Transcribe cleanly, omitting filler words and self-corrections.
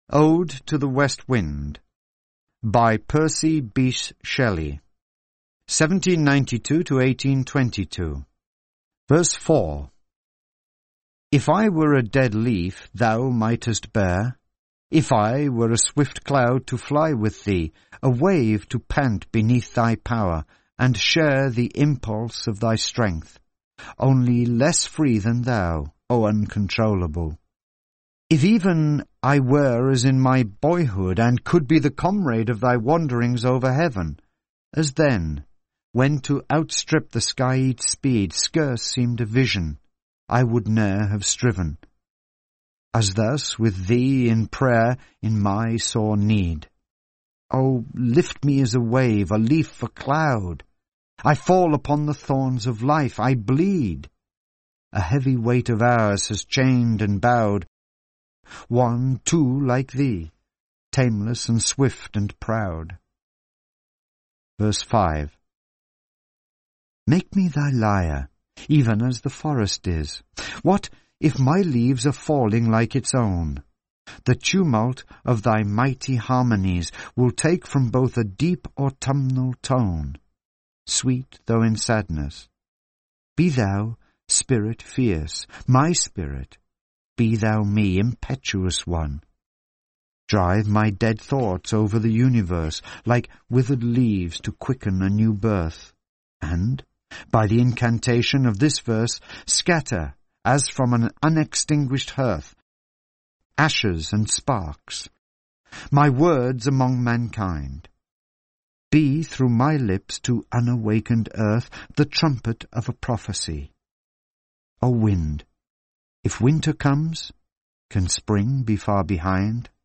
Ode to the West Wind by Percy Bysshe Shelley, 1792 to 1822. Verse 4. If I were a dead leaf thou mightest bear, if I were a swift cloud to fly with thee, a wave to pant beneath thy power, and share the impulse of thy strength, only less free than thou, O uncontrollable. If even I were as in my boyhood, and could be the comrade of thy wanderings over heaven, as then, when to outstrip the skyeyed speed scarce seemed a vision, I would ne'er have striven, as thus with thee in prayer in my sore need. Oh, lift me as a wave, a leaf, a cloud. I fall upon the thorns of life, I bleed. A heavy weight of hours has chained and bowed one, too, like thee, tameless and swift and proud. Verse 5. Make me thy lyre, even as the forest is. What if my leaves are falling like its own? The tumult of thy mighty harmonies will take from both a deep autumnal tone, sweet though in sadness. Be thou, spirit fierce, my spirit, be thou me, impetuous one. Drive my dead thoughts over the universe, like withered leaves to quicken a new birth, and, by the incantation of this verse, scatter, as from an unextinguished hearth, ashes and sparks, my words among mankind. Be through my lips to unawakened earth the trumpet of a prophecy. O wind, if winter comes, can spring be far behind?